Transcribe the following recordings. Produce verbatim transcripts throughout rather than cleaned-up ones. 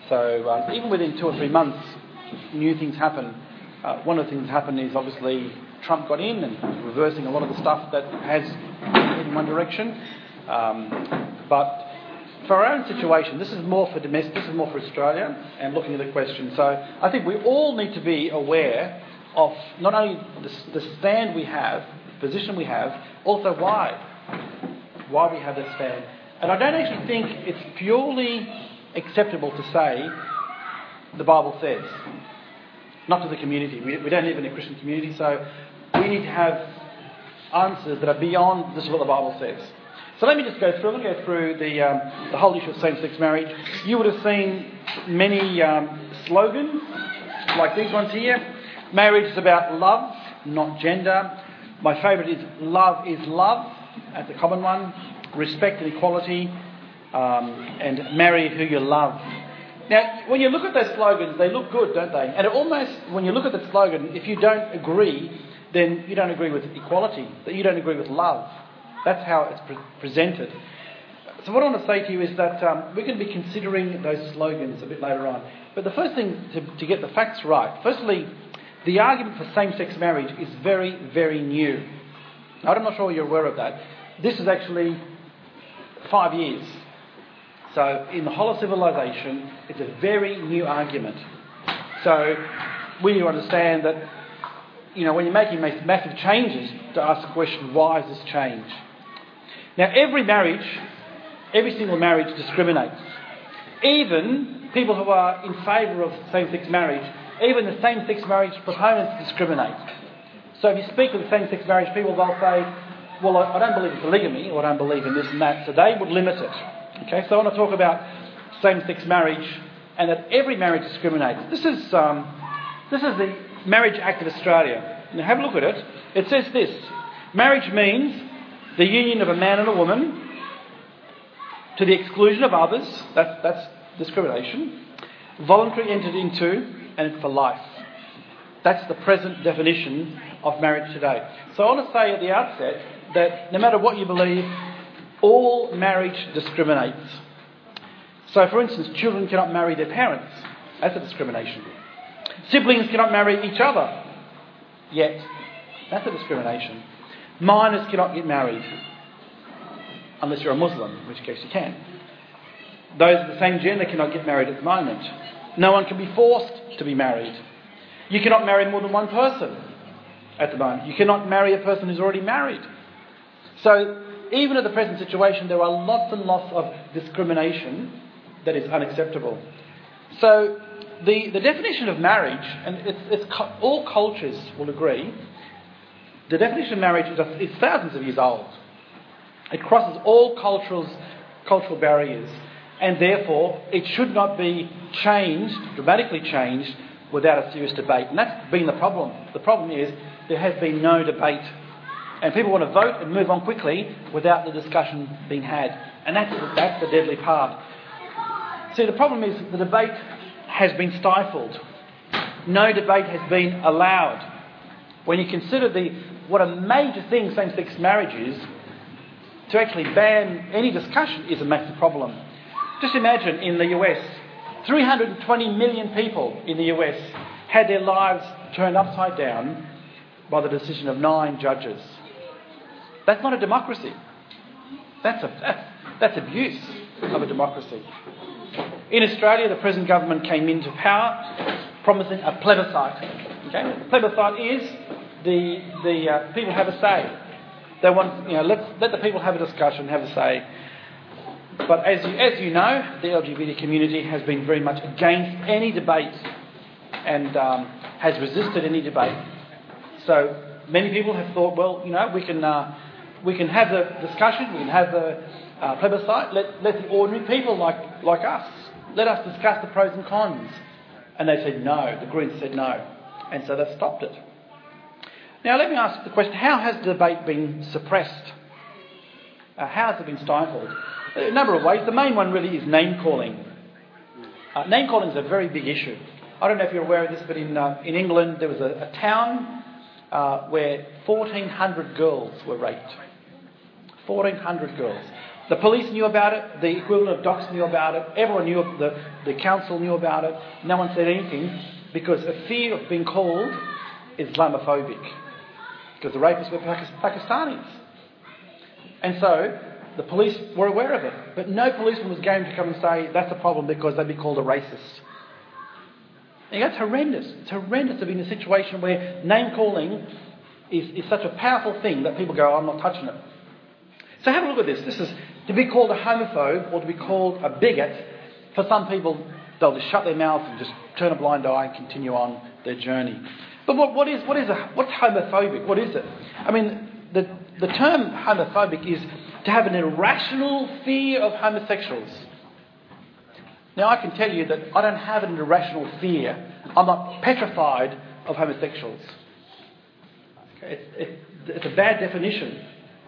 So um, even within two or three months, new things happen. Uh, one of the things that happened is obviously Trump got in and reversing a lot of the stuff that has headed in one direction. Um, but for our own situation, this is more for domestic, this is more for Australia, and looking at the question. So I think we all need to be aware of not only the, the stand we have, the position we have, also why. Why we have that stand. And I don't actually think it's purely acceptable to say the Bible says. Not to the community. We, we don't live in a Christian community, so we need to have answers that are beyond this is what the Bible says. So let me just go through. Let me go through the um, the whole issue of same-sex marriage. You would have seen many um, slogans like these ones here. Marriage is about love, not gender. My favourite is love is love. That's a common one. Respect and equality, um, and marry who you love. Now, when you look at those slogans, they look good, don't they? And it almost, when you look at the slogan, if you don't agree, then you don't agree with equality, that you don't agree with love. That's how it's pre- presented. So what I want to say to you is that um, we're going to be considering those slogans a bit later on. But the first thing to, to get the facts right, firstly, the argument for same-sex marriage is very, very new. Now, I'm not sure you're aware of that. This is actually five years. So in the whole of civilization, it's a very new argument. So we need to understand that, you know, when you're making massive changes, to ask the question, why is this change? Now, every marriage, every single marriage discriminates. Even people who are in favour of same-sex marriage, even the same-sex marriage proponents discriminate. So if you speak with the same-sex marriage people, they'll say, well, I don't believe in polygamy, or I don't believe in this and that, so they would limit it. Okay, so I want to talk about same-sex marriage and that every marriage discriminates. This is um, this is the Marriage Act of Australia. Now have a look at it. It says this: marriage means the union of a man and a woman to the exclusion of others. That's that's discrimination. Voluntary entered into, and it's for life. That's the present definition of marriage today. So I want to say at the outset that no matter what you believe, all marriage discriminates. So, for instance, children cannot marry their parents. That's a discrimination. Siblings cannot marry each other. Yet, that's a discrimination. Minors cannot get married. Unless you're a Muslim, in which case you can. Those of the same gender cannot get married at the moment. No one can be forced to be married. You cannot marry more than one person at the moment. You cannot marry a person who's already married. So, even at the present situation, there are lots and lots of discrimination that is unacceptable. So, the, the definition of marriage, and it's, it's all cultures will agree, the definition of marriage is, is thousands of years old. It crosses all cultures, cultural barriers, and therefore it should not be changed, dramatically changed, without a serious debate. And that's been the problem. The problem is there has been no debate. And people want to vote and move on quickly without the discussion being had. And that's, that's the deadly part. See, the problem is the debate has been stifled. No debate has been allowed. When you consider the what a major thing same-sex marriage is, to actually ban any discussion is a massive problem. Just imagine in the U S, three hundred twenty million people in the U S had their lives turned upside down by the decision of nine judges. That's not a democracy. That's, a, that's, that's abuse of a democracy. In Australia, the present government came into power promising a plebiscite. Okay? Plebiscite is the the uh, people have a say. They want, you know, let let the people have a discussion, have a say. But as you, as you know, the L G B T community has been very much against any debate and um, has resisted any debate. So many people have thought, well, you know, we can uh, we can have the discussion, we can have the uh, plebiscite. Let let the ordinary people like like us, let us discuss the pros and cons. And they said no. The Greens said no, and so they've stopped it. Now let me ask the question: how has the debate been suppressed? Uh, how has it been stifled? A number of ways. The main one really is name calling. Uh, name calling is a very big issue. I don't know if you're aware of this, but in uh, in England there was a, a town uh, where fourteen hundred girls were raped. fourteen hundred girls. The police knew about it. The equivalent of docs knew about it. Everyone knew. The, the council knew about it. No one said anything because a fear of being called Islamophobic. Because the rapists were Pakistanis. And so the police were aware of it. But no policeman was game to come and say that's a problem because they'd be called a racist. And that's horrendous. It's horrendous to be in a situation where name calling is, is such a powerful thing that people go, I'm not touching it. So have a look at this. This is to be called a homophobe or to be called a bigot. For some people, they'll just shut their mouths and just turn a blind eye and continue on their journey. But what, what is what is a, what's homophobic? What is it? I mean, the the term homophobic is to have an irrational fear of homosexuals. Now, I can tell you that I don't have an irrational fear. I'm not petrified of homosexuals. Okay, it's, it, it's a bad definition.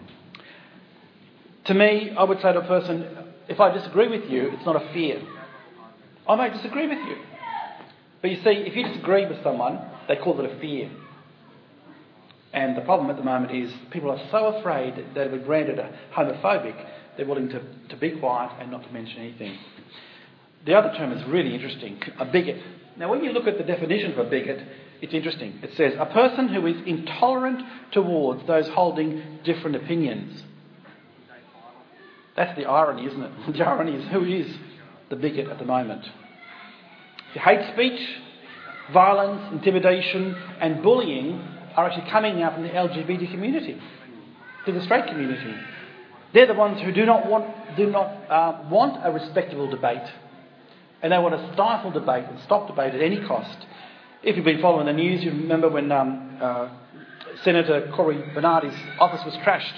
To me, I would say to a person, if I disagree with you, it's not a fear. I may disagree with you. But you see, if you disagree with someone, they call it a fear. And the problem at the moment is people are so afraid that if we're branded a homophobic, they're willing to, to be quiet and not to mention anything. The other term is really interesting, a bigot. Now, when you look at the definition of a bigot, it's interesting. It says, a person who is intolerant towards those holding different opinions. That's the irony, isn't it? The irony is who is the bigot at the moment. The hate speech, violence, intimidation and bullying are actually coming out from the L G B T community, to the straight community. They're the ones who do not want do not uh, want a respectable debate, and they want to stifle debate and stop debate at any cost. If you've been following the news, you remember when um, uh, Senator Cory Bernardi's office was trashed.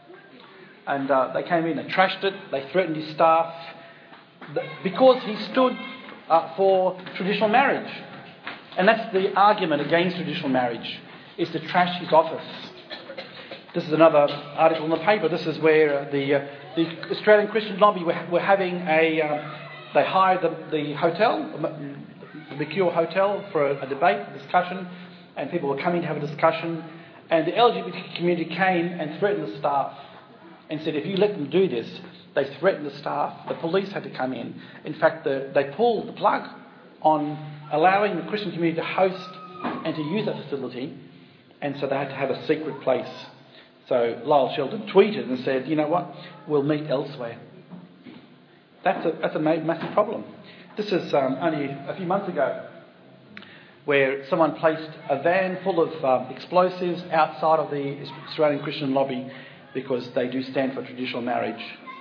And uh, they came in, they trashed it, they threatened his staff because he stood uh, for traditional marriage. And that's the argument against traditional marriage, is to trash his office. This is another article in the paper. This is where uh, the, uh, the Australian Christian Lobby were, were having a... Um, they hired the, the hotel, the Mercure Hotel, for a, a debate, a discussion, and people were coming to have a discussion. And the L G B T community came and threatened the staff and said, if you let them do this, they threatened the staff. The police had to come in. In fact, the, they pulled the plug on allowing the Christian community to host and to use that facility, and so they had to have a secret place. So Lyle Shelton tweeted and said, you know what, we'll meet elsewhere. That's a, that's a massive problem. This is um, only a few months ago, where someone placed a van full of um, explosives outside of the Australian Christian Lobby because they do stand for traditional marriage.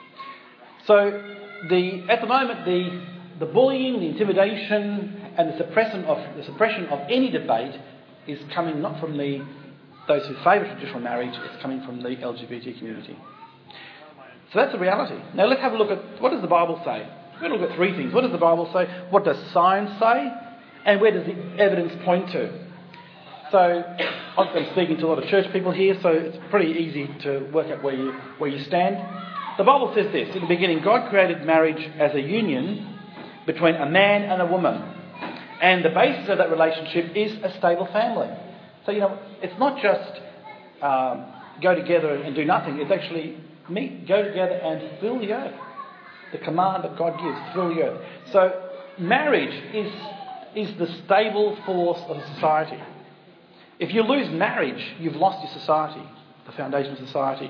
So the at the moment, the the bullying, the intimidation, and the suppression of the suppression of any debate is coming not from the those who favour traditional marriage. It's coming from the L G B T community. So that's the reality. Now let's have a look at what does the Bible say. We're going to look at three things. What does the Bible say? What does science say? And where does the evidence point to? So I've been speaking to a lot of church people here, so it's pretty easy to work out where you where you stand. The Bible says this: in the beginning, God created marriage as a union between a man and a woman, and the basis of that relationship is a stable family. So you know, it's not just um, go together and do nothing. It's actually meet, go together and fill the earth. The command that God gives: fill the earth. So marriage is is the stable force of society. If you lose marriage, you've lost your society, the foundation of society.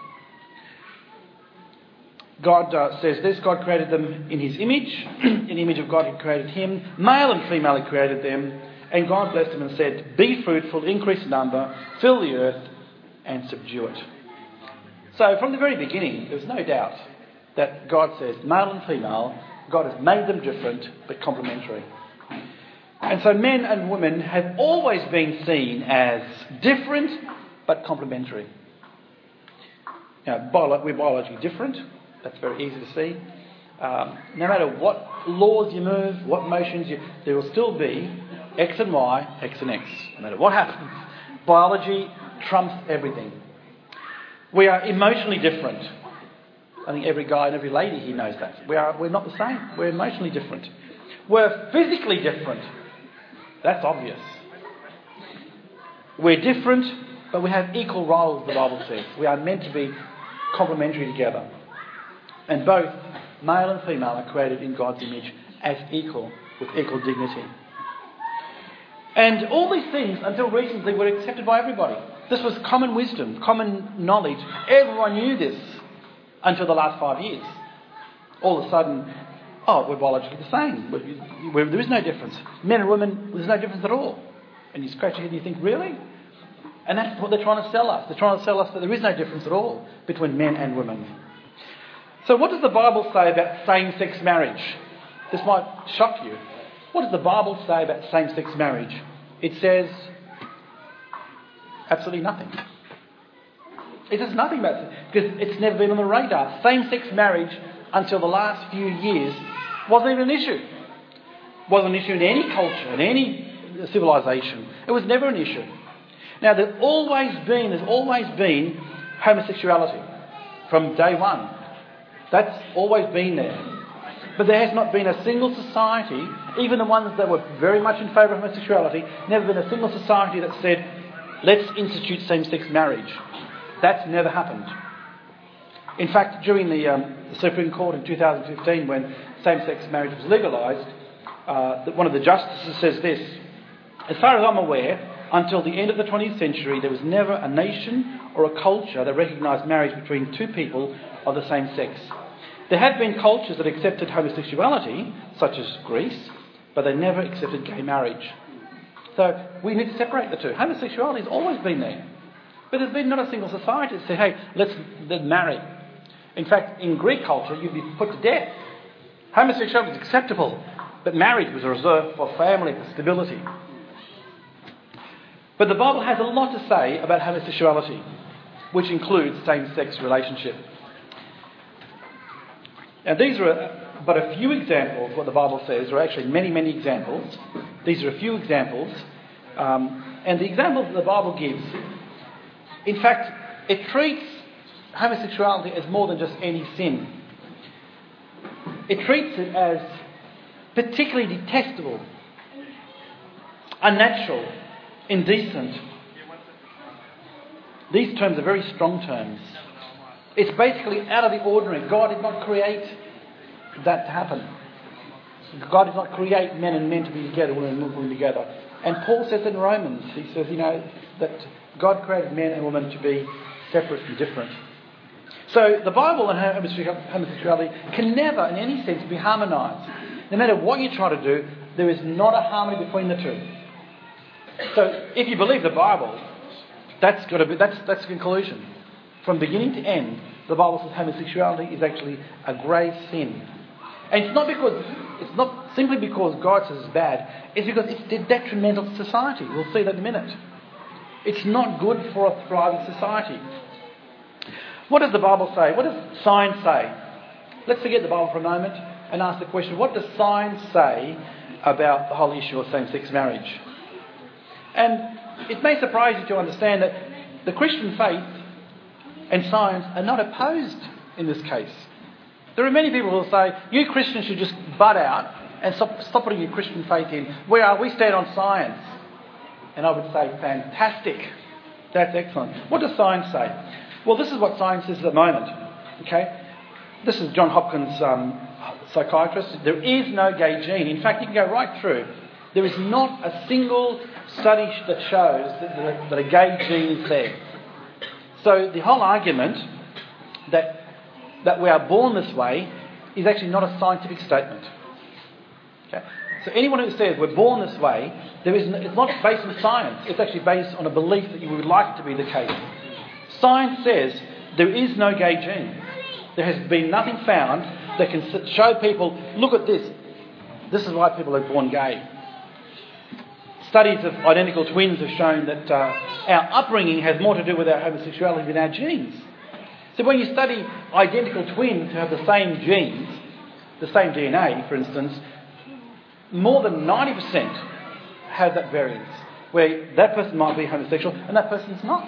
God uh, says this: God created them in his image. In the image of God he created him. Male and female he created them. And God blessed them and said, be fruitful, increase in number, fill the earth and subdue it. So from the very beginning, there was no doubt that God says male and female, God has made them different but complementary. And so men and women have always been seen as different but complementary. Now, bio- we're biologically different. That's very easy to see. Um, no matter what laws you move, what motions you... There will still be X and Y, X and X. No matter what happens, biology trumps everything. We are emotionally different. I think every guy and every lady here knows that. We are, we're not the same. We're emotionally different. We're physically different. That's obvious. We're different, but we have equal roles, the Bible says. We are meant to be complementary together. And both male and female are created in God's image as equal, with equal dignity. And all these things, until recently, were accepted by everybody. This was common wisdom, common knowledge. Everyone knew this until the last five years. All of a sudden, oh, we're biologically the same. We're, we're, there is no difference. Men and women, there's no difference at all. And you scratch your head and you think, really? And that's what they're trying to sell us. They're trying to sell us that there is no difference at all between men and women. So what does the Bible say about same-sex marriage? This might shock you. What does the Bible say about same-sex marriage? It says absolutely nothing. It says nothing about it because it's never been on the radar. Same-sex marriage until the last few years wasn't even an issue. Wasn't an issue in any culture, in any civilization. It was never an issue. Now, there's always been, there's always been homosexuality from day one. That's always been there. But there has not been a single society, even the ones that were very much in favour of homosexuality, never been a single society that said, let's institute same-sex marriage. That's never happened. In fact, during the, um, the Supreme Court in two thousand fifteen, when same-sex marriage was legalised, uh, one of the justices says this: as far as I'm aware, until the end of the twentieth century, there was never a nation or a culture that recognised marriage between two people of the same sex. There have been cultures that accepted homosexuality, such as Greece, but they never accepted gay marriage. So we need to separate the two. Homosexuality has always been there. But there's been not a single society that said, hey, let's, let's marry. In fact, in Greek culture, you'd be put to death. Homosexuality was acceptable, but marriage was reserved for family, for stability. But the Bible has a lot to say about homosexuality, which includes same-sex relationship. Now, these are but a few examples, what the Bible says. There are actually many, many examples. These are a few examples. Um, and the examples that the Bible gives, in fact, it treats homosexuality as more than just any sin. It treats it as particularly detestable, unnatural, indecent. These terms are very strong terms. It's basically out of the ordinary. God did not create that to happen. God did not create men and men to be together, women and women together. And Paul says in Romans, he says, you know, that God created men and women to be separate and different. So the Bible and homosexuality can never, in any sense, be harmonised. No matter what you try to do, there is not a harmony between the two. So if you believe the Bible, that's got to be that's that's the conclusion. From beginning to end, the Bible says homosexuality is actually a grave sin. And it's not because it's not simply because God says it's bad, it's because it's detrimental to society. We'll see that in a minute. It's not good for a thriving society. What does the Bible say? What does science say? Let's forget the Bible for a moment and ask the question, what does science say about the whole issue of same-sex marriage? And it may surprise you to understand that the Christian faith and science are not opposed in this case. There are many people who will say, you Christians should just butt out and stop, stop putting your Christian faith in. Where are we? Stand on science. And I would say, fantastic. That's excellent. What does science say? Well, this is what science is at the moment. Okay? This is John Hopkins, um, psychiatrist. There is no gay gene. In fact, you can go right through. There is not a single study that shows that, that a gay gene is there. So the whole argument that that we are born this way is actually not a scientific statement. Okay? So anyone who says we're born this way, there is no, it's not based on science. It's actually based on a belief that you would like it to be the case. Science says there is no gay gene. There has been nothing found that can show people, look at this. This is why people are born gay. Studies of identical twins have shown that uh, our upbringing has more to do with our homosexuality than our genes. So when you study identical twins who have the same genes, the same D N A, for instance, more than ninety percent have that variance, where that person might be homosexual and that person's not.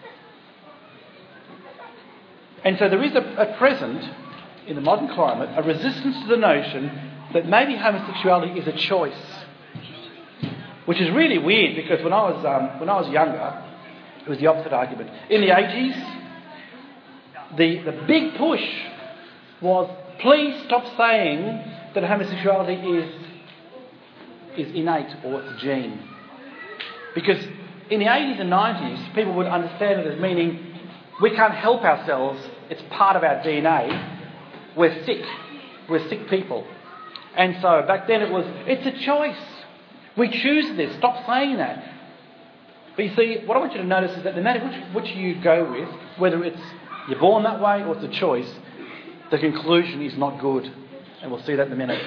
And so there is a, at present, in the modern climate, a resistance to the notion that maybe homosexuality is a choice. Which is really weird, because when I was um, when I was younger, it was the opposite argument. In the eighties, the, the big push was, please stop saying that homosexuality is, is innate or it's a gene. Because in the eighties and nineties, people would understand it as meaning we can't help ourselves, it's part of our D N A, we're sick, we're sick people. And so back then it was, it's a choice. We choose this, stop saying that. But you see, what I want you to notice is that no matter which, which you go with, whether it's you're born that way or it's a choice, the conclusion is not good. And we'll see that in a minute.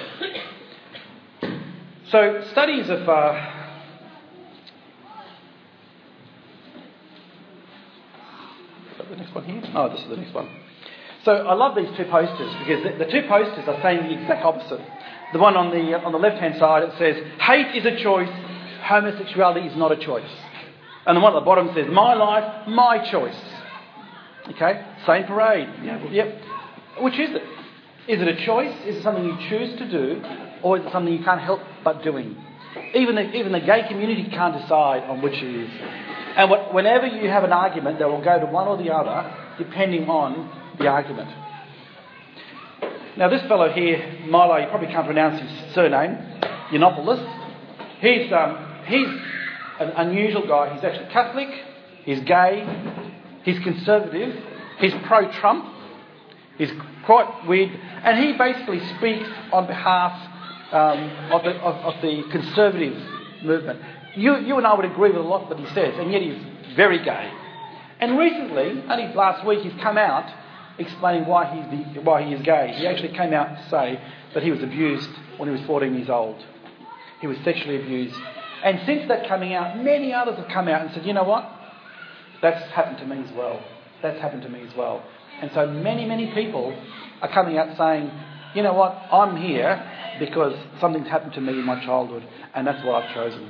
So studies of... Uh, the next one here? Oh, this is the next one. So I love these two posters because the, the two posters are saying the exact opposite. The one on the on the left-hand side, it says, hate is a choice, homosexuality is not a choice. And the one at the bottom says, my life, my choice. Okay? Same parade. Yeah. Yep. Which is it? Is it a choice? Is it something you choose to do? Or is it something you can't help but doing? Even the, even the gay community can't decide on which it is. And what, whenever you have an argument, they will go to one or the other, depending on the argument. Now this fellow here, Milo, you probably can't pronounce his surname, Yiannopoulos. He's, um, he's an unusual guy. He's actually Catholic, he's gay, he's conservative, he's pro-Trump, he's quite weird, and he basically speaks on behalf um, of, the, of, of the conservative movement. You, you and I would agree with a lot that he says, and yet he's very gay. And recently, only last week, he's come out explaining why he's the, why he is gay. He actually came out to say that he was abused when he was fourteen years old. He was sexually abused. And since that coming out, many others have come out and said, you know what? That's happened to me as well. That's happened to me as well. And so many, many people are coming out saying, you know what? I'm here because something's happened to me in my childhood, and that's what I've chosen.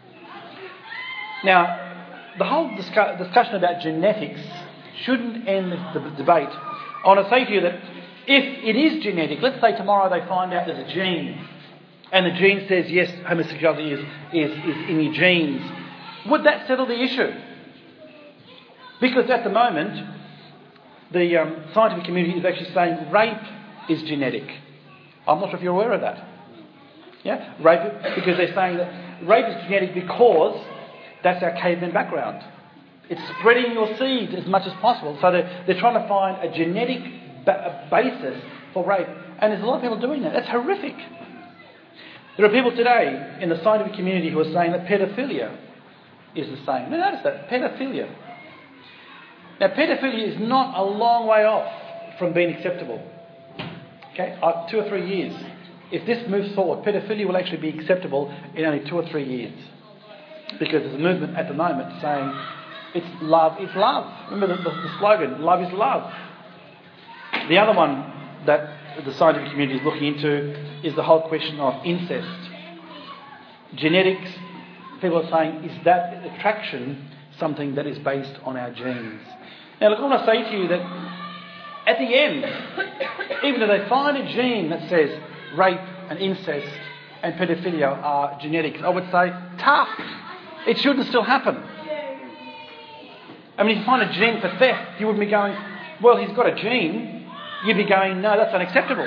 Now, the whole discu- discussion about genetics shouldn't end the debate. I want to say to you that if it is genetic, let's say tomorrow they find out there's a gene, and the gene says, yes, homosexuality is, is, is in your genes, would that settle the issue? Because at the moment, the um, scientific community is actually saying rape is genetic. I'm not sure if you're aware of that. Yeah, rape, because they're saying that rape is genetic because that's our caveman background. It's spreading your seed as much as possible. So they're, they're trying to find a genetic ba- basis for rape. And there's a lot of people doing that. That's horrific. There are people today in the scientific community who are saying that paedophilia is the same. Now notice that, paedophilia. Now paedophilia is not a long way off from being acceptable. Okay, uh, two or three years. If this moves forward, paedophilia will actually be acceptable in only two or three years. Because there's a movement at the moment saying it's love is love. Remember the, the, the slogan, love is love. The other one that the scientific community is looking into is the whole question of incest. Genetics, people are saying, is that attraction something that is based on our genes? Now look, I want to say to you that at the end, even if they find a gene that says rape and incest and paedophilia are genetics, I would say, tough. It shouldn't still happen. I mean, if you find a gene for theft, you wouldn't be going, well, he's got a gene. You'd be going, no, that's unacceptable.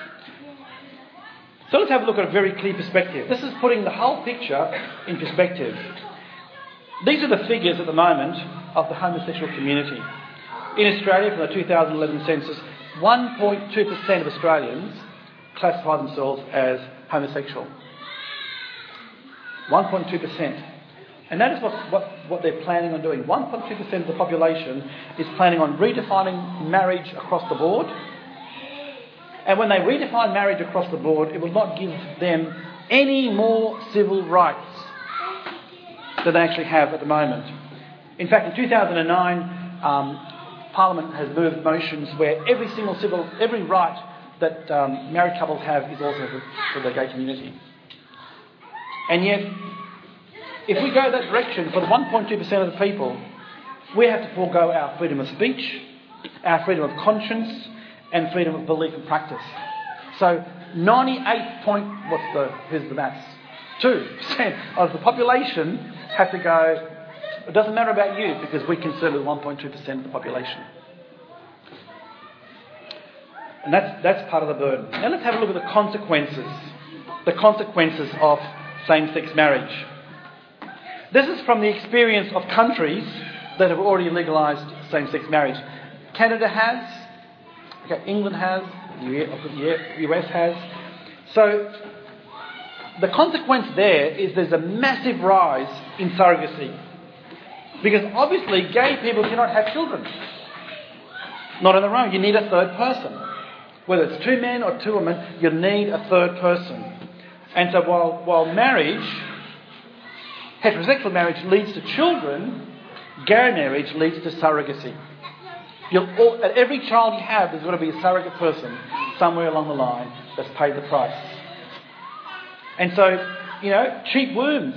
So let's have a look at a very clear perspective. This is putting the whole picture in perspective. These are the figures at the moment of the homosexual community. In Australia, from the two thousand eleven census, one point two percent of Australians classify themselves as homosexual. one point two percent. And notice what, what, what they're planning on doing. one point two percent of the population is planning on redefining marriage across the board. And when they redefine marriage across the board, it will not give them any more civil rights than they actually have at the moment. In fact, in two thousand nine, um, Parliament has moved motions where every single civil, every right that um, married couples have is also for, for the gay community. And yet, if we go that direction for the one point two percent of the people, we have to forego our freedom of speech, our freedom of conscience, and freedom of belief and practice. So ninety-eight point, what's the, here's the maths, two percent of the population have to go, it doesn't matter about you because we consider one point two percent of the population. And that's, that's part of the burden. Now let's have a look at the consequences. The consequences of same-sex marriage. This is from the experience of countries that have already legalised same-sex marriage. Canada has, okay, England has, the U S has. So the consequence there is there's a massive rise in surrogacy. Because obviously gay people cannot have children. Not on their own. You need a third person. Whether it's two men or two women, you need a third person. And so while, while marriage, heterosexual marriage leads to children, gay marriage leads to surrogacy. You'll, all, at every child you have, there's got to be a surrogate person somewhere along the line that's paid the price. And so, you know, cheap wombs.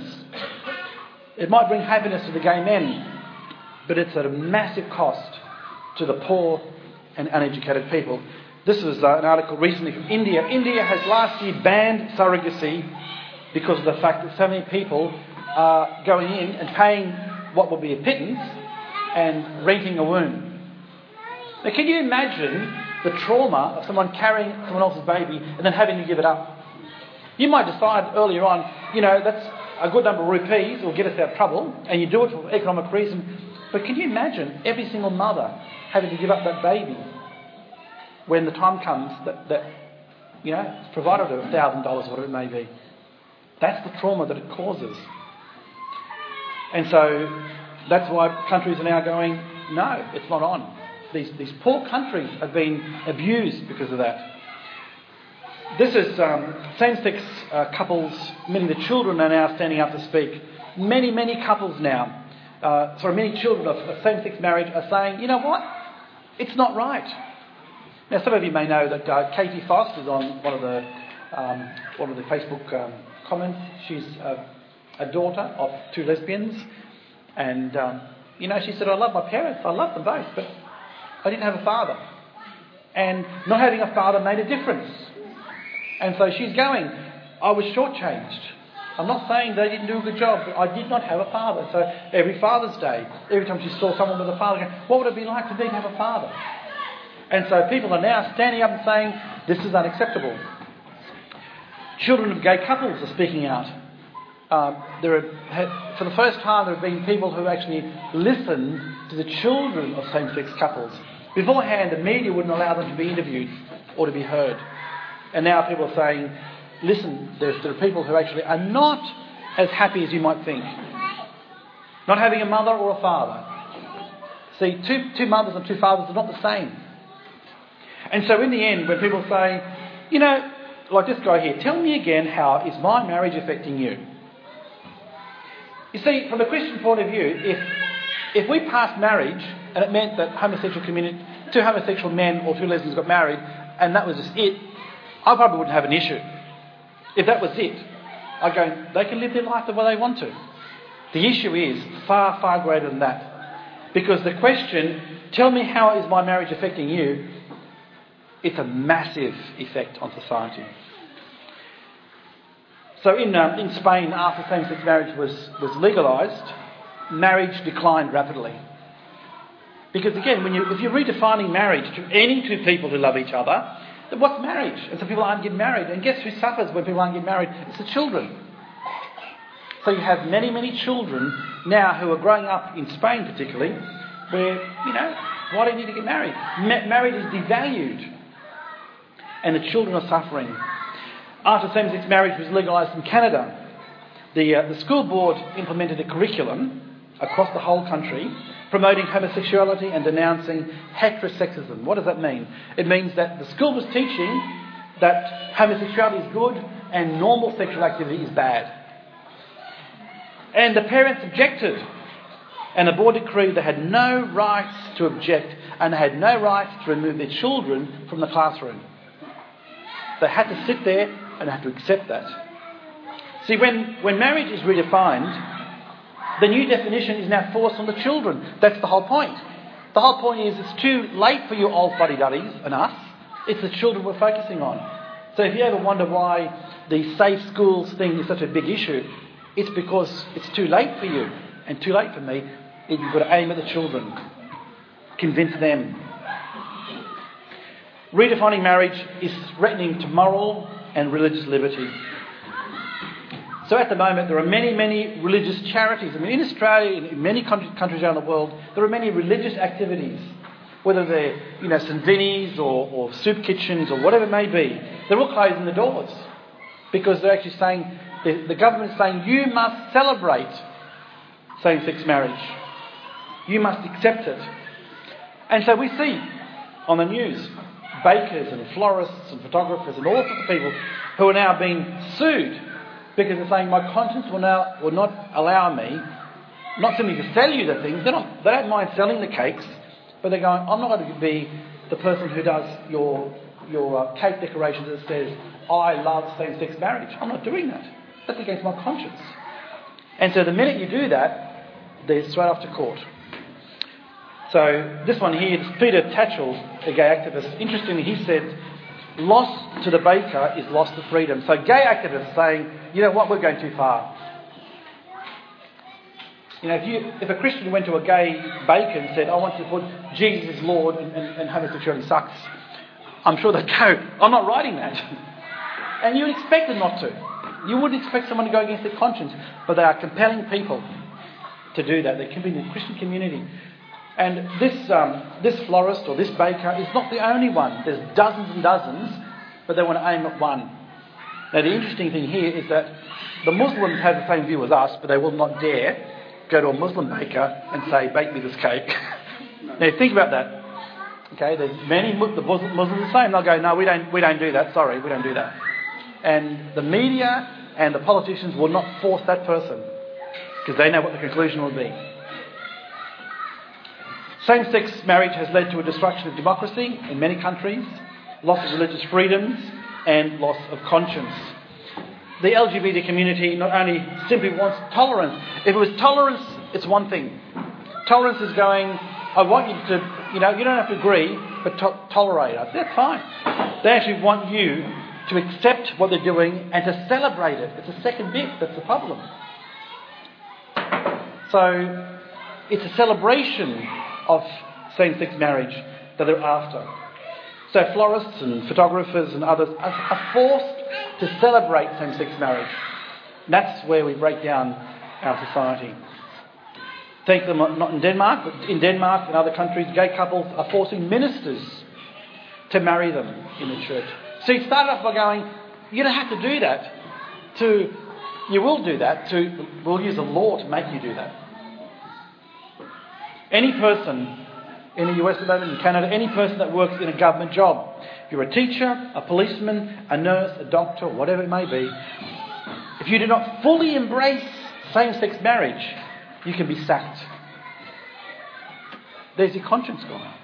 It might bring happiness to the gay men, but it's at a massive cost to the poor and uneducated people. This was uh, an article recently from India. India has last year banned surrogacy because of the fact that so many people are going in and paying what would be a pittance and renting a womb. Now, can you imagine the trauma of someone carrying someone else's baby and then having to give it up? You might decide earlier on, you know, that's a good number of rupees will get us out of trouble, and you do it for economic reason. But can you imagine every single mother having to give up that baby when the time comes that, that you know, it's provided her one thousand dollars, whatever it may be? That's the trauma that it causes. And so that's why countries are now going, no, it's not on. These, these poor countries have been abused because of that. This is um, same-sex uh, couples, many of the children are now standing up to speak. Many, many couples now, uh, sorry, many children of, of same-sex marriage are saying, you know what, it's not right. Now, some of you may know that uh, Katie Foster's on one of the um, one of the Facebook um, comments. She's uh, a daughter of two lesbians, and um, you know, she said, I love my parents, I love them both, but I didn't have a father. And not having a father made a difference. And so she's going, I was shortchanged. I'm not saying they didn't do a good job, but I did not have a father. So every Father's Day, every time she saw someone with a father, going, what would it be like for me to have a father? And so people are now standing up and saying, this is unacceptable. Children of gay couples are speaking out. Um, there are, for the first time, there have been people who actually listened to the children of same-sex couples. Beforehand, the media wouldn't allow them to be interviewed or to be heard. And now people are saying, listen, there's, there are people who actually are not as happy as you might think. Not having a mother or a father. See, two, two mothers and two fathers are not the same. And so in the end, when people say, you know, like this guy here, tell me again, how is my marriage affecting you? You see, from a Christian point of view, if if we passed marriage and it meant that homosexual community, two homosexual men or two lesbians got married and that was just it, I probably wouldn't have an issue. If that was it, I'd go, they can live their life the way they want to. The issue is far, far greater than that. Because the question, tell me how is my marriage affecting you, it's a massive effect on society. So in um, in Spain, after same-sex marriage was, was legalised, marriage declined rapidly. Because again, when you if you're redefining marriage to any two people who love each other, then what's marriage? And so people aren't getting married. And guess who suffers when people aren't getting married? It's the children. So you have many, many children now who are growing up in Spain particularly, where, you know, why do you need to get married? Ma- marriage is devalued. And the children are suffering. After same-sex marriage was legalised in Canada, the uh, the school board implemented a curriculum across the whole country promoting homosexuality and denouncing heterosexism. What does that mean? It means that the school was teaching that homosexuality is good and normal sexual activity is bad. And the parents objected, and the board decreed they had no rights to object and they had no rights to remove their children from the classroom. They had to sit there and have to accept that. See, when, when marriage is redefined, the new definition is now forced on the children. That's the whole point. The whole point is it's too late for you old fuddy-duddies and us. It's the children we're focusing on. So if you ever wonder why the safe schools thing is such a big issue, it's because it's too late for you and too late for me. You've got to aim at the children. Convince them. Redefining marriage is threatening to moral and religious liberty. So at the moment, there are many, many religious charities. I mean, in Australia, in many countries around the world, there are many religious activities, whether they're, you know, St Vinny's or, or soup kitchens or whatever it may be. They're all closing the doors because they're actually saying, the, the government's saying, you must celebrate same-sex marriage. You must accept it. And so we see on the news bakers and florists and photographers and all sorts of people who are now being sued because they're saying, my conscience will now will not allow me, not simply to sell you the things, they don't, they don't mind selling the cakes, but they're going, I'm not going to be the person who does your your uh, cake decorations that says, I love same-sex marriage. I'm not doing that. That's against my conscience. And so the minute you do that, they're straight off to court. So this one here is Peter Tatchell, a gay activist. Interestingly, he said, loss to the baker is loss to freedom. So gay activists saying, you know what, we're going too far. You know, if you if a Christian went to a gay baker and said, I want to put Jesus as Lord and, and, and homosexuality sucks, I'm sure they'd go, I'm not writing that. And you would expect them not to. You wouldn't expect someone to go against their conscience, but they are compelling people to do that. They're compelling the Christian community. And this um, this florist or this baker is not the only one. There's dozens and dozens, but they want to aim at one. Now the interesting thing here is that the Muslims have the same view as us, but they will not dare go to a Muslim baker and say, bake me this cake. Now think about that. Okay, there's many the Muslims are the same. They'll go, no, we don't we don't do that. Sorry, we don't do that. And the media and the politicians will not force that person because they know what the conclusion will be. Same-sex marriage has led to a destruction of democracy in many countries, loss of religious freedoms, and loss of conscience. The L G B T community not only simply wants tolerance. If it was tolerance, it's one thing. Tolerance is going, I want you to, you know, you don't have to agree, but to- tolerate us. That's fine. They actually want you to accept what they're doing and to celebrate it. It's the second bit that's the problem. So it's a celebration of same-sex marriage that they're after. So florists and photographers and others are, are forced to celebrate same-sex marriage. And that's where we break down our society. Take them not in Denmark, but in Denmark and other countries, gay couples are forcing ministers to marry them in the church. So you started off by going, you don't have to do that. To you will do that. To we'll use a law to make you do that. Any person in the U S, in Canada, any person that works in a government job, if you're a teacher, a policeman, a nurse, a doctor, whatever it may be, if you do not fully embrace same-sex marriage, you can be sacked. There's your conscience gone.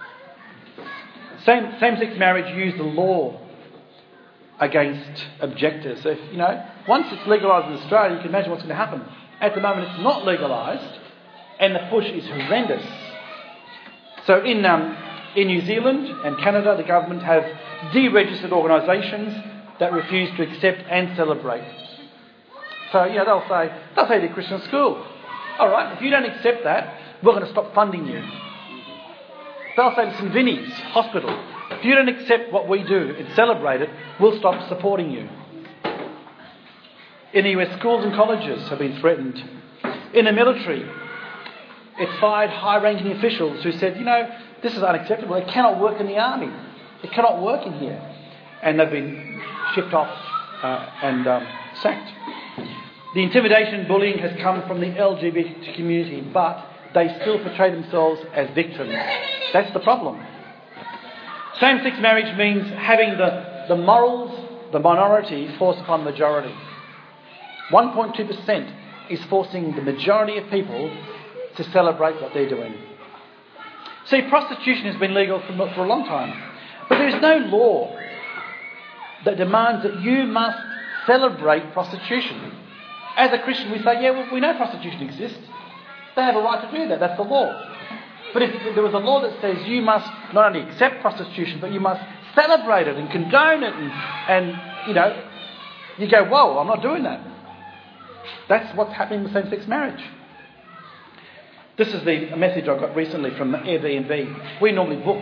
Same, same-sex marriage used the law against objectors. So, if, you know, once it's legalised in Australia, you can imagine what's going to happen. At the moment, it's not legalised. And the push is horrendous. So in um, in New Zealand and Canada, the government have deregistered organisations that refuse to accept and celebrate. So, you know, they'll say, they'll say to Christian school, all right, if you don't accept that, we're going to stop funding you. They'll say to St Vinny's Hospital, if you don't accept what we do and celebrate it, we'll stop supporting you. In the U S, schools and colleges have been threatened. In the military, it fired high-ranking officials who said, you know, this is unacceptable. It cannot work in the army. It cannot work in here. And they've been shipped off uh, and um, sacked. The intimidation and bullying has come from the L G B T community, but they still portray themselves as victims. That's the problem. Same-sex marriage means having the, the morals, the minority, forced upon the majority. one point two percent is forcing the majority of people to celebrate what they're doing. See, prostitution has been legal for, for a long time, but there is no law that demands that you must celebrate prostitution. As a Christian, we say, yeah, well, we know prostitution exists. They have a right to do that. That's the law. But if there was a law that says you must not only accept prostitution, but you must celebrate it and condone it, and, and you know, you go, whoa, I'm not doing that. That's what's happening with same-sex marriage. This is the a message I got recently from Airbnb. We normally book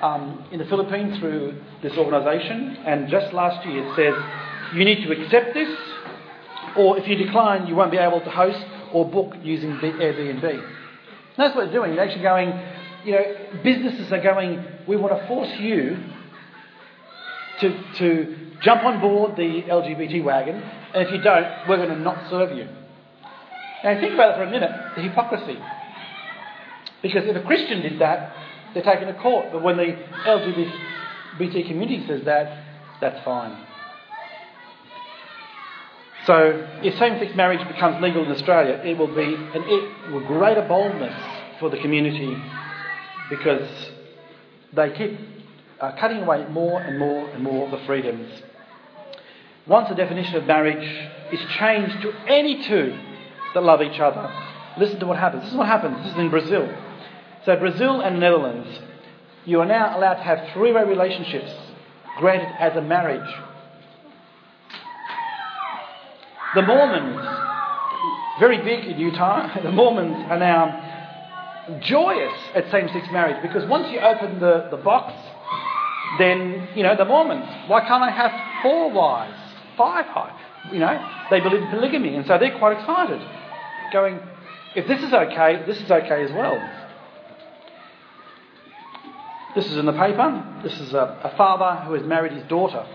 um, in the Philippines through this organisation, and just last year it says you need to accept this, or if you decline, you won't be able to host or book using Airbnb. That's what they're doing. They're actually going, you know, businesses are going, we want to force you to to jump on board the L G B T wagon, and if you don't, we're going to not serve you. Now think about it for a minute, the hypocrisy. Because if a Christian did that, they're taken to court. But when the L G B T community says that, that's fine. So if same-sex marriage becomes legal in Australia, it will be an it with greater boldness for the community, because they keep uh, cutting away more and more and more of the freedoms. Once the definition of marriage is changed to any two that love each other, listen to what happens. This is what happens. This is in Brazil. So Brazil and Netherlands, you are now allowed to have three-way relationships granted as a marriage. The Mormons, very big in Utah, the Mormons are now joyous at same-sex marriage, because once you open the, the box, then, you know, the Mormons, why can't I have four wives, five wives? You know, they believe in polygamy, and so they're quite excited, going, if this is okay, this is okay as well. This is in the paper. This is a, a father who has married his daughter.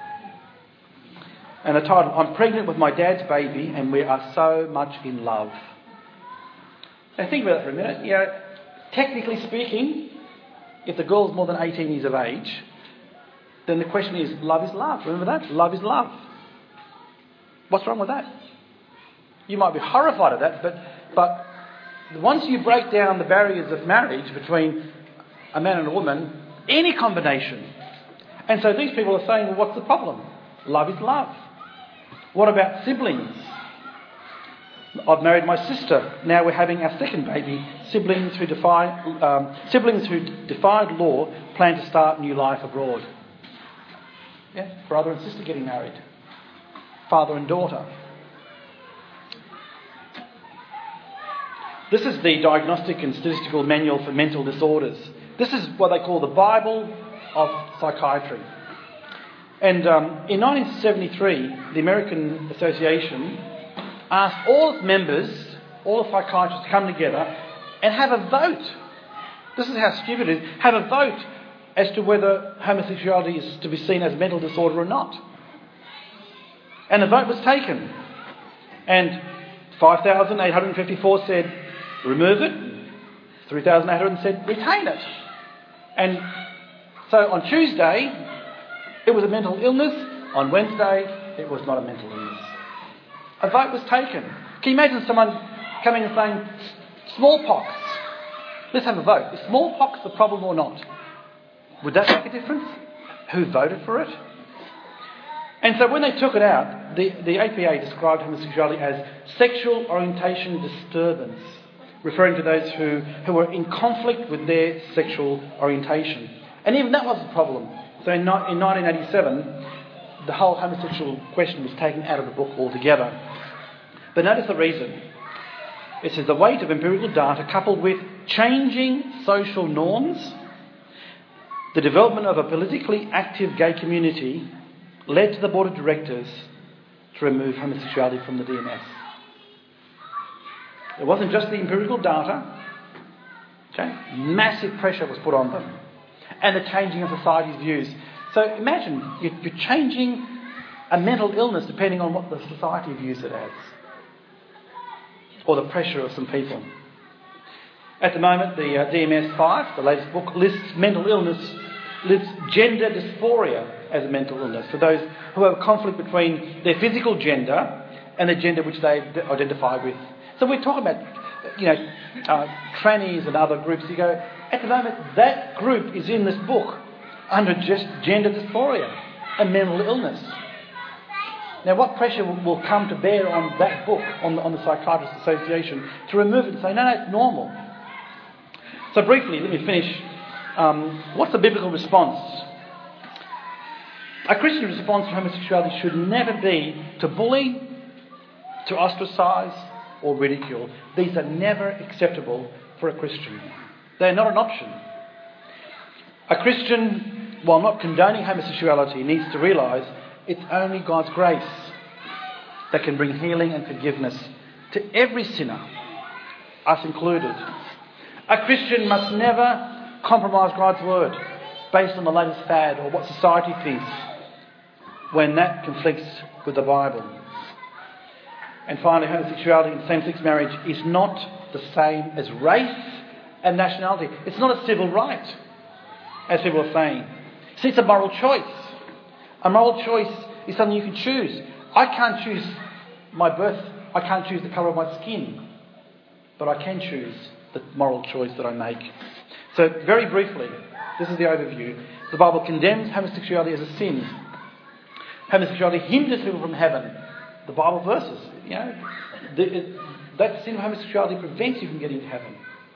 And the title, I'm pregnant with my dad's baby and we are so much in love. Now think about it for a minute. You know, technically speaking, if the girl's more than eighteen years of age, then the question is, love is love. Remember that? Love is love. What's wrong with that? You might be horrified at that, but, but once you break down the barriers of marriage between a man and a woman, any combination. And so these people are saying, well, what's the problem? Love is love. What about siblings? I've married my sister. Now we're having our second baby. Siblings who defy um, siblings who defied law plan to start new life abroad. Yeah, brother and sister getting married. Father and daughter. This is the Diagnostic and Statistical Manual for Mental Disorders. This is what they call the Bible of psychiatry. And um, in nineteen seventy-three, the American Association asked all its members, all the psychiatrists, to come together and have a vote. This is how stupid it is. Have a vote as to whether homosexuality is to be seen as a mental disorder or not. And the vote was taken. And five thousand eight hundred fifty-four said remove it. three thousand eight hundred said retain it. And so on Tuesday, it was a mental illness. On Wednesday, it was not a mental illness. A vote was taken. Can you imagine someone coming and saying, smallpox, let's have a vote. Is smallpox the problem or not? Would that make a difference? Who voted for it? And so when they took it out, the, the A P A described homosexuality as sexual orientation disturbance, referring to those who, who were in conflict with their sexual orientation. And even that was a problem. So in, in nineteen eighty-seven, the whole homosexual question was taken out of the book altogether. But notice the reason. It says the weight of empirical data coupled with changing social norms, the development of a politically active gay community led to the board of directors to remove homosexuality from the D M S. It wasn't just the empirical data. Okay? Massive pressure was put on them. And the changing of society's views. So imagine, you're changing a mental illness depending on what the society views it as. Or the pressure of some people. At the moment, the uh, D M S five, the latest book, lists mental illness, lists gender dysphoria as a mental illness for those who have a conflict between their physical gender and the gender which they identify with. So we're talking about, you know, uh, trannies and other groups. You go, at the moment, that group is in this book under just gender dysphoria, a mental illness. Now, what pressure will, will come to bear on that book, on the, on the Psychiatrists Association, to remove it and say, no, no, it's normal. So briefly, let me finish. Um, what's the biblical response? A Christian response to homosexuality should never be to bully, to ostracise, or ridicule. These are never acceptable for a Christian. They're not an option. A Christian, while not condoning homosexuality, needs to realise it's only God's grace that can bring healing and forgiveness to every sinner, us included. A Christian must never compromise God's word based on the latest fad or what society thinks when that conflicts with the Bible. And finally, homosexuality and same-sex marriage is not the same as race and nationality. It's not a civil right, as people are saying. See, it's a moral choice. A moral choice is something you can choose. I can't choose my birth. I can't choose the colour of my skin. But I can choose the moral choice that I make. So, very briefly, this is the overview. The Bible condemns homosexuality as a sin. Homosexuality hinders people from heaven. The Bible verses, you know, the, it, that sin of homosexuality prevents you from getting to heaven.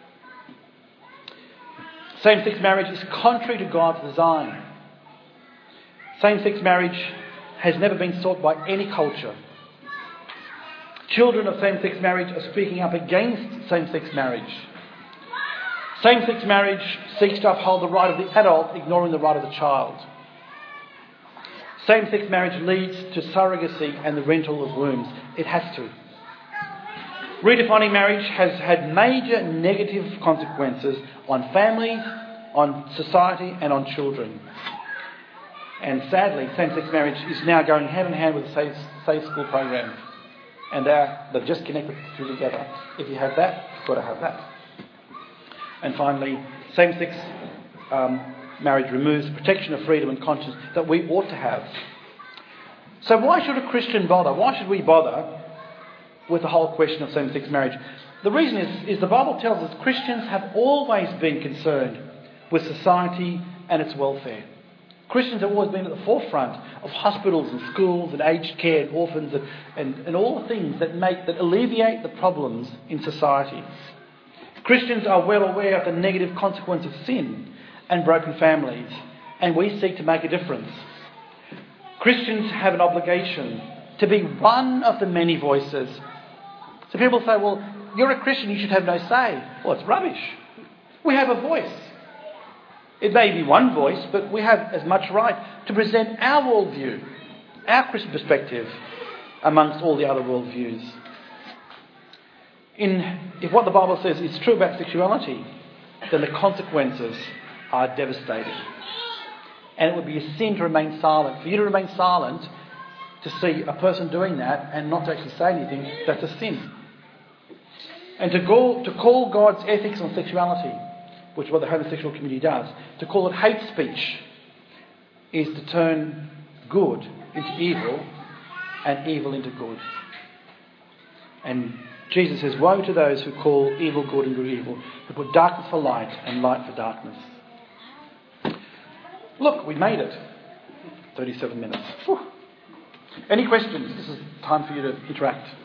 Same-sex marriage is contrary to God's design. Same-sex marriage has never been sought by any culture. Children of same-sex marriage are speaking up against same-sex marriage. Same-sex marriage seeks to uphold the right of the adult, ignoring the right of the child. Same-sex marriage leads to surrogacy and the rental of wombs. It has to. Redefining marriage has had major negative consequences on families, on society and on children. And sadly, same-sex marriage is now going hand in hand with the Safe, safe School program. And they're, they're just connected two together. If you have that, you've got to have that. And finally, same-sex um, marriage removes the protection of freedom and conscience that we ought to have. So why should a Christian bother? Why should we bother with the whole question of same-sex marriage? The reason is, is the Bible tells us Christians have always been concerned with society and its welfare. Christians have always been at the forefront of hospitals and schools and aged care and orphans and, and, and all the things that make that alleviate the problems in society. Christians are well aware of the negative consequence of sin and broken families, and we seek to make a difference. Christians have an obligation to be one of the many voices. So people say, well, you're a Christian, you should have no say. Well, it's rubbish. We have a voice. It may be one voice, but we have as much right to present our worldview, our Christian perspective, amongst all the other worldviews. In, if what the Bible says is true about sexuality, then the consequences are devastating. And it would be a sin to remain silent. For you to remain silent, to see a person doing that and not to actually say anything, that's a sin. And to call, to call God's ethics on sexuality, which is what the homosexual community does, to call it hate speech, is to turn good into evil and evil into good. And Jesus says, woe to those who call evil good and good evil, who put darkness for light and light for darkness. Look, we made it. thirty-seven minutes. Whew. Any questions? This is time for you to interact.